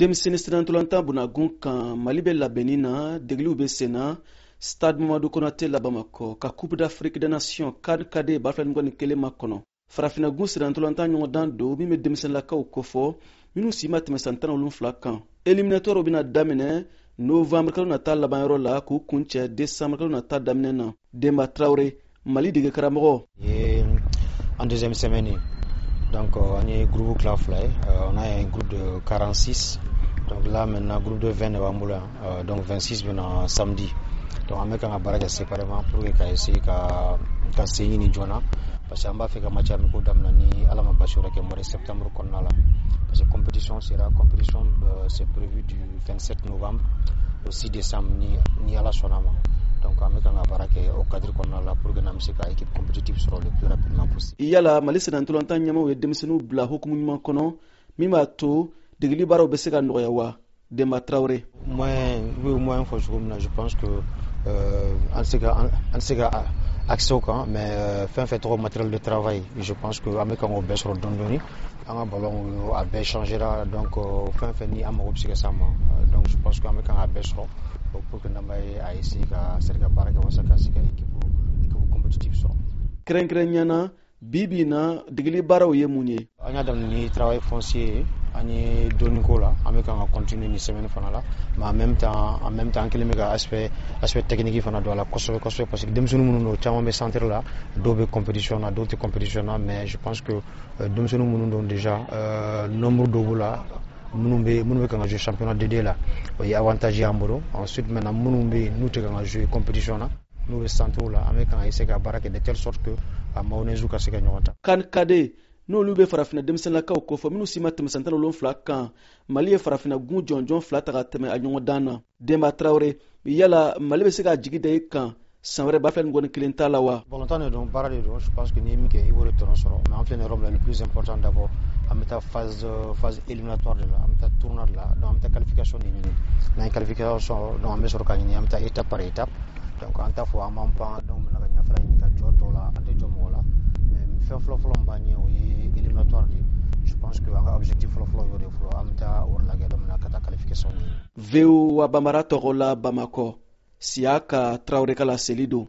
denmisɛnnin sirantolantan bunagun kan Mali bɛ labɛnni na degeliw bɛ sen na Stade Mamadou Konaté la Bamako ka Coupe d'Afrique des Nations CAN KD kelen makɔnɔ farafinagun sirantolantan ɲɔgɔndan don min bɛ denmisɛnninlakaw kofɔ minnu si ma tɛmɛ san 17 kan éliminatoire bɛna daminɛ novembre kalo nata labanyɔrɔ la k'u kuncɛ décembre kalo nata daminɛ na. Demba Traoré, Mali dege karamɔgɔ. En deuxième semaine, donc on est groupe Clafly, on a un groupe de 46, donc là maintenant groupe de 20 novembre, donc 26 maintenant samedi. Donc on met quand même séparément pour que essayer qu'à signer ni Jona, parce qu'on va faire un match amical d'Amnani à la Mabashura qui est mois de septembre qu'on a là. Parce que compétition c'est prévu du 27 novembre au 6 décembre ni à la Sonama. Donc on met quand même au cadre qu'on a là pour que nous puissions équipe compétitive sur le plus rapidement possible. Il y a la Mali sirantolantan ɲɛmaw ye denmisɛnninw bila hukumu ɲuman kɔnɔ min b'a to degeli baaraw bɛ se ka nɔgɔya wa? Demba Traoré. Moi, je pense que on sait accès au camp, mais fait trop matériel de travail. Je pense que avec un baisse sur Dondoni, un ballon a bien changé là, donc fait ni am obsèque ça. Donc je pense qu'avec un baisse pour que nous ayons essayé qu'à servir par exemple ça équipe compétitive sur. Kɛrɛnkɛrɛnnenya bibi na degeli baaraw ye mun ye? On a donné travail foncier, on est donné là, avec un continuer une semaine fana là, mais en même temps qu'il y a aspect technique fana dans la construction parce que denmisɛnninw minnu caman bɛ centre là, dɔw bɛ compétition na, d'autres compétition na, mais je pense que denmisɛnninw minnu don déjà nombre dɔw b'u la. Nous avons joué championnat de là, il y a avantage à Amboro. Ensuite, maintenant, nous avons joué compétition là, nous sommes là, avec un essai à Barak de telle sorte que à Maonezu ka se ka ɲɔgɔn ta. CAN KD n'olu bɛ farafina denmisɛnninlakaw kofɔ minnu si ma tɛmɛ san 17 kan Mali ye farafinagun jɔnjɔn 2 ta ka tɛmɛ a ɲɔgɔndan na. Demba Traoré, yala Mali bɛ se ka jigi da i kan san wɛrɛ kelen t'a la wa? Volontaire de don, baara de don, je pense que ni min kɛ i b'o de tɔnɔ sɔrɔ, mais en fait le plus important d'abord an bɛ taa phase éliminatoire de la, an bɛ taa tournoi de la, donc an bɛ taa qualification de ɲini, n'an ye qualification donc an bɛ sɔrɔ ka ɲini, an bɛ taa étape par étape, donc an t'a fɔ an b'an pan donc maintenant ka ɲɛfɛla ɲini ka jɔ tɔw la, an tɛ jɔ mɔgɔ la, mais fɛn fɔlɔ min b'an ɲɛ o ye éliminatoire de, je pense que an ka objectif fɔlɔ y'o de fɔlɔ, an bɛ taa o de lajɛ donc maintenant ka taa qualification ɲini. VOA Bambara tɔgɔ la Bamako, Siaka Traoré ka laseli don.